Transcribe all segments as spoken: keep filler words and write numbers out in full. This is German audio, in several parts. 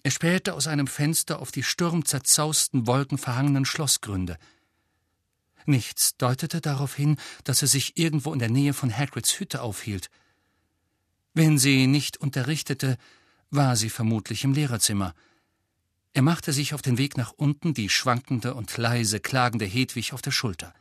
Er spähte aus einem Fenster auf die sturmzerzausten, wolkenverhangenen Schlossgründe. Nichts deutete darauf hin, dass er sich irgendwo in der Nähe von Hagrids Hütte aufhielt. Wenn sie nicht unterrichtete, war sie vermutlich im Lehrerzimmer. Er machte sich auf den Weg nach unten, die schwankende und leise klagende Hedwig auf der Schulter.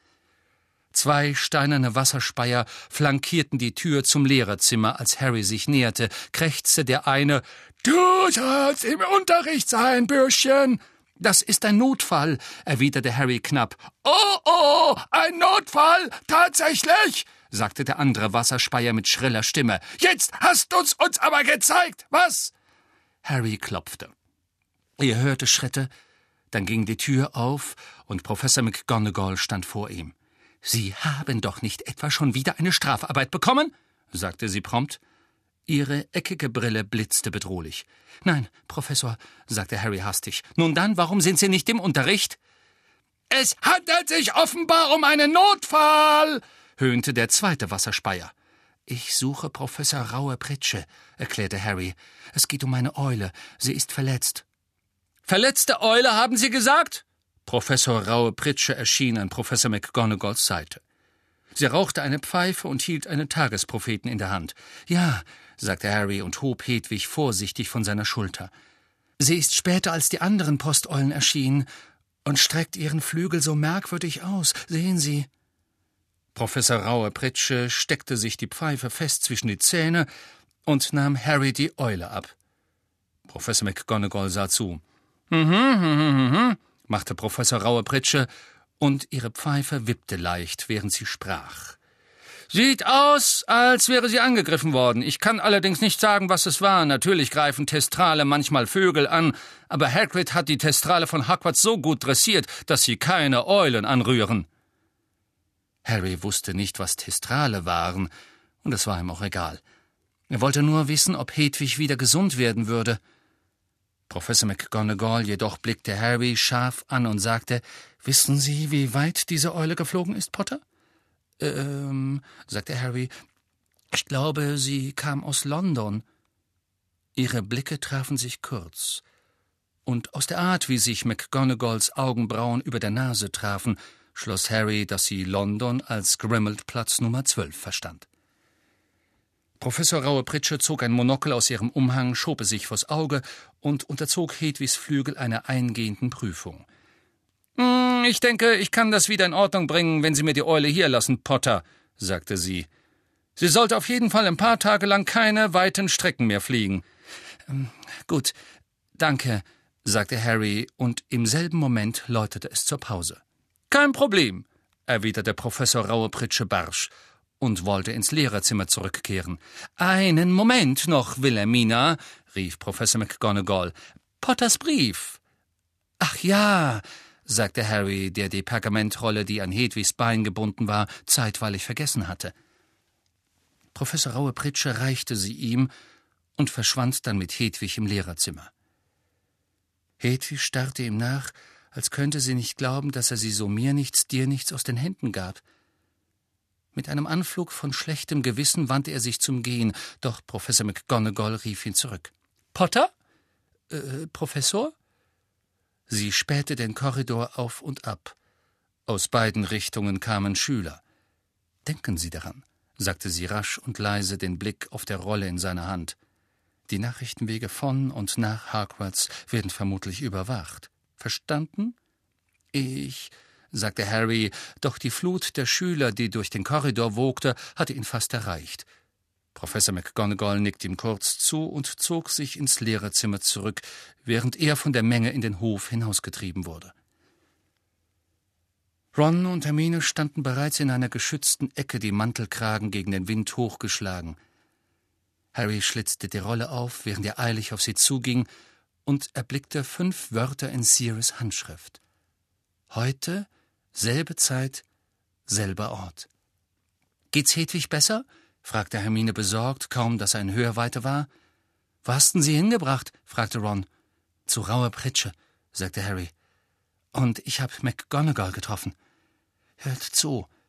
Zwei steinerne Wasserspeier flankierten die Tür zum Lehrerzimmer. Als Harry sich näherte, krächzte der eine: »Du sollst im Unterricht sein, Bürschchen!« »Das ist ein Notfall«, erwiderte Harry knapp. »Oh, oh, ein Notfall, tatsächlich«, sagte der andere Wasserspeier mit schriller Stimme. »Jetzt hast du's uns aber gezeigt, was?« Harry klopfte. Er hörte Schritte, dann ging die Tür auf und Professor McGonagall stand vor ihm. »Sie haben doch nicht etwa schon wieder eine Strafarbeit bekommen?« sagte sie prompt. Ihre eckige Brille blitzte bedrohlich. »Nein, Professor«, sagte Harry hastig. »Nun dann, warum sind Sie nicht im Unterricht?« »Es handelt sich offenbar um einen Notfall«, höhnte der zweite Wasserspeier. »Ich suche Professor Raue-Pritsche«, erklärte Harry. »Es geht um eine Eule. Sie ist verletzt.« »Verletzte Eule, haben Sie gesagt?« Professor Raue-Pritsche erschien an Professor McGonagalls Seite. Sie rauchte eine Pfeife und hielt einen Tagespropheten in der Hand. »Ja«, sagte Harry und hob Hedwig vorsichtig von seiner Schulter. »Sie ist später als die anderen Posteulen erschienen und streckt ihren Flügel so merkwürdig aus. Sehen Sie.« Professor Raue-Pritsche steckte sich die Pfeife fest zwischen die Zähne und nahm Harry die Eule ab. Professor McGonagall sah zu. »Mhm, mhm, mhm«, machte Professor Raue-Pritsche, und ihre Pfeife wippte leicht, während sie sprach. »Sieht aus, als wäre sie angegriffen worden. Ich kann allerdings nicht sagen, was es war. Natürlich greifen Testrale manchmal Vögel an, aber Hagrid hat die Testrale von Hogwarts so gut dressiert, dass sie keine Eulen anrühren.« Harry wusste nicht, was Testrale waren, und es war ihm auch egal. Er wollte nur wissen, ob Hedwig wieder gesund werden würde. Professor McGonagall jedoch blickte Harry scharf an und sagte, »Wissen Sie, wie weit diese Eule geflogen ist, Potter?« »Ähm«, sagte Harry, »ich glaube, sie kam aus London.« Ihre Blicke trafen sich kurz, und aus der Art, wie sich McGonagalls Augenbrauen über der Nase trafen, schloss Harry, dass sie London als Grimmauld-Platz Nummer zwölf verstand. Professor Raue-Pritsche zog ein Monokel aus ihrem Umhang, schob es sich vors Auge und unterzog Hedwigs Flügel einer eingehenden Prüfung. »Hm, ich denke, ich kann das wieder in Ordnung bringen, wenn Sie mir die Eule hier lassen, Potter«, sagte sie. »Sie sollte auf jeden Fall ein paar Tage lang keine weiten Strecken mehr fliegen.« »Ähm, gut, danke«, sagte Harry, und im selben Moment läutete es zur Pause. »Kein Problem«, erwiderte Professor Raue-Pritsche barsch und wollte ins Lehrerzimmer zurückkehren. »Einen Moment noch, Wilhelmina«, rief Professor McGonagall. »Potters Brief.« »Ach ja«, sagte Harry, der die Pergamentrolle, die an Hedwigs Bein gebunden war, zeitweilig vergessen hatte. Professor Raue-Pritsche reichte sie ihm und verschwand dann mit Hedwig im Lehrerzimmer. Hedwig starrte ihm nach, als könnte sie nicht glauben, dass er sie so mir nichts, dir nichts aus den Händen gab. Mit einem Anflug von schlechtem Gewissen wandte er sich zum Gehen, doch Professor McGonagall rief ihn zurück. »Potter? Äh, Professor?« Sie spähte den Korridor auf und ab. Aus beiden Richtungen kamen Schüler. »Denken Sie daran«, sagte sie rasch und leise, den Blick auf der Rolle in seiner Hand. »Die Nachrichtenwege von und nach Hogwarts werden vermutlich überwacht. Verstanden?« »Ich«, sagte Harry, doch die Flut der Schüler, die durch den Korridor wogte, hatte ihn fast erreicht. Professor McGonagall nickte ihm kurz zu und zog sich ins Lehrerzimmer zurück, während er von der Menge in den Hof hinausgetrieben wurde. Ron und Hermine standen bereits in einer geschützten Ecke, die Mantelkragen gegen den Wind hochgeschlagen. Harry schlitzte die Rolle auf, während er eilig auf sie zuging, und erblickte fünf Wörter in Sirius Handschrift. »Heute, selbe Zeit, selber Ort.« »Geht's Hedwig besser?« fragte Hermine besorgt, kaum dass er in Hörweite war. »Wo hast denn sie hingebracht?« fragte Ron. »Zu Raue-Pritsche«, sagte Harry. »Und ich habe McGonagall getroffen.« »Hört zu«,